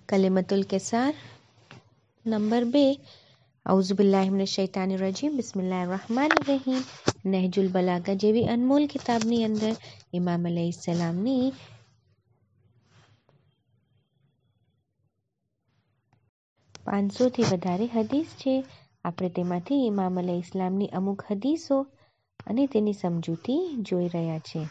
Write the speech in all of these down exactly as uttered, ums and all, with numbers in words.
કલિમતુલ કિસાર number બે, આઉઝુબિલ્લાહિ મિનશ શૈતાનિર રજીમ, બિસ્મિલ્લાહિર રહમાનિર રહીમ. નહજુલ બલાગા જેવી અનમોલ કિતાબની અંદર ઇમામ અલૈહિસ્સલામની પાંચસોથી વધારે હદીસ છે. આપણે તેમાંથી ઇમામ અલૈહિસ્સલામની અમુક હદીસો અને તેની સમજૂતી જોઈ રહ્યા છે.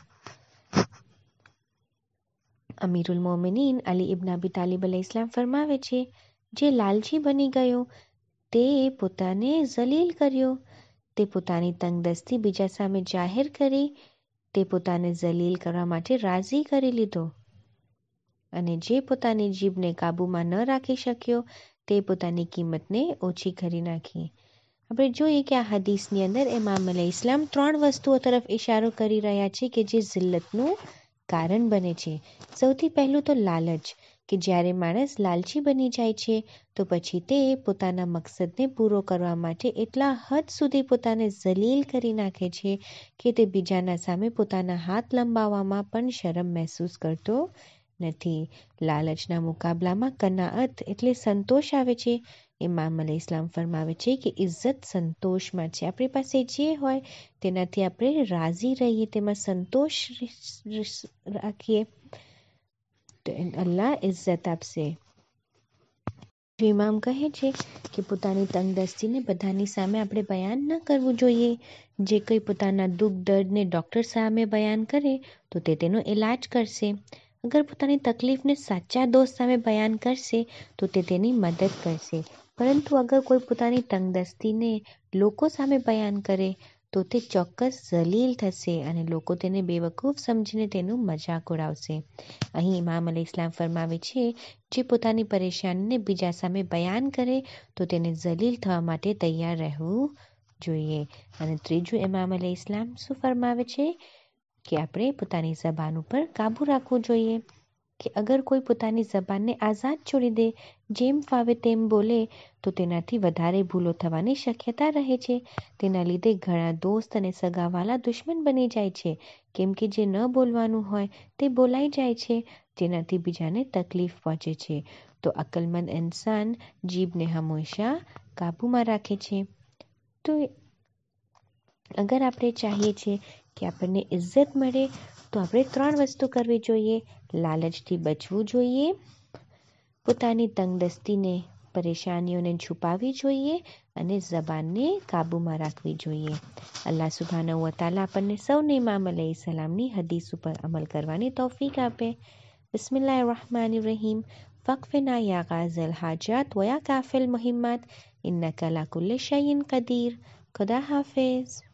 અમીરુલ મોમિનીન અલી ઇબ્ન અબી તાલિબ અલૈહિસ્સલામ ફરમાવે છે, જે લાલચી બની ગયો તે પોતાને ઝલીલ કર્યો, તે પોતાની તંગદસ્તી બીજા સામે જાહેર કરી, તે પોતાને ઝલીલ કરવા માટે રાજી કરી લીધો, અને જે પોતાની જીભને કાબૂમાં ન રાખી શક્યો તે પોતાની કિંમતને ઓછી કરી નાખી. આપણે જોઈએ કે આ હદીસની અંદર ઇમામ અલૈહિસ્સલામ ત્રણ વસ્તુઓ તરફ ઇશારો કરી રહ્યા છે કે જે જિલ્લતનું કારણ બને છે. સૌથી પહેલું તો લાલચ, કે જ્યારે માણસ લાલચી બની જાય છે તો પછી તે પોતાના મકસદને પૂરો કરવા માટે એટલા હદ સુધી પોતાને ઝલીલ કરી નાખે છે કે તે બીજાના સામે પોતાના હાથ લંબાવવામાં પણ શરમ મહેસૂસ કરતો નથી. લાલચના મુકાબલામાં કનાઅત એટલે સંતોષ આવે છે. ઇમામ અલૈહિસ્સલામ ફરમાવે છે કે ઇજ્જત સંતોષમાં છે. આપણી પાસે જે હોય તેનાથી આપણે રાજી રહીએ, તેમાં સંતોષ રાખીએ તો અલ્લાહ ઇજ્જત આપશે. ઇમામ કહે છે કે પોતાની તંગદસ્તીને બધાની સામે આપણે બયાન ન કરવું જોઈએ. જે કોઈ પોતાના દુઃખ દર્દને ડૉક્ટર સામે બયાન કરે તો તે તેનો ઇલાજ કરશે. અગર પોતાની તકલીફને સાચા દોસ્ત સામે બયાન કરશે તો તે તેની મદદ કરશે. પરંતુ અગર કોઈ પોતાની તંગદસ્તીને લોકો સામે બયાન કરે તો તે ચોક્કસ ઝલીલ થશે અને લોકો તેને બેવકૂફ સમજીને તેનું મજાક ઉડાવશે. અહીં ઇમામ અલૈહિસ્સલામ ફરમાવે છે, જે પોતાની પરેશાનીને બીજા સામે બયાન કરે તો તેને ઝલીલ થવા માટે તૈયાર રહેવું જોઈએ. અને ત્રીજું, ઇમામ અલૈહિસ્સલામ શું ફરમાવે છે કે આપણે પોતાની ઝબાન ઉપર કાબૂ રાખવું જોઈએ, કે અગર કોઈ પોતાની ઝબાનને આઝાદ છોડી દે, જેમ ફાવે તેમ બોલે તો તેનાથી વધારે ભૂલો થવાની શક્યતા રહે છે. તેના લીધે ઘણા દોસ્ત અને સગાવાલા દુશ્મન બની જાય છે, કેમ કે જે ન બોલવાનું હોય તે બોલાઈ જાય છે, જેનાથી બીજાને તકલીફ પહોંચે છે. તો અક્લમંદ ઇન્સાન જીભને હંમેશા કાબૂમાં રાખે છે. તો અગર આપણે ચાહીએ છીએ કે આપણને ઇજ્જત મળે તો આપણે ત્રણ વસ્તુ કરવી જોઈએ. લાલચથી બચવું જોઈએ, પોતાની તંગદસ્તીને પરેશાનીઓને છુપાવવી જોઈએ અને ઝબાનને કાબૂમાં રાખવી જોઈએ. અલ્લાહ સુબ્હાનહુ વ તઆલા આપણને સૌને ઇમામ અલૈહિસ્સલામની હદીસ ઉપર અમલ કરવાની તૌફીક આપે. બિસ્મિલ્લાહિર રહમાનિર રહીમ. ફક્ફિના યા ગાઝિલ હાજાત વ યા કાફિલ મુહિમ્માત, ઇન્નકા અલા કુલ્લિ શૈઇન કદીર. ખુદા હાફિઝ.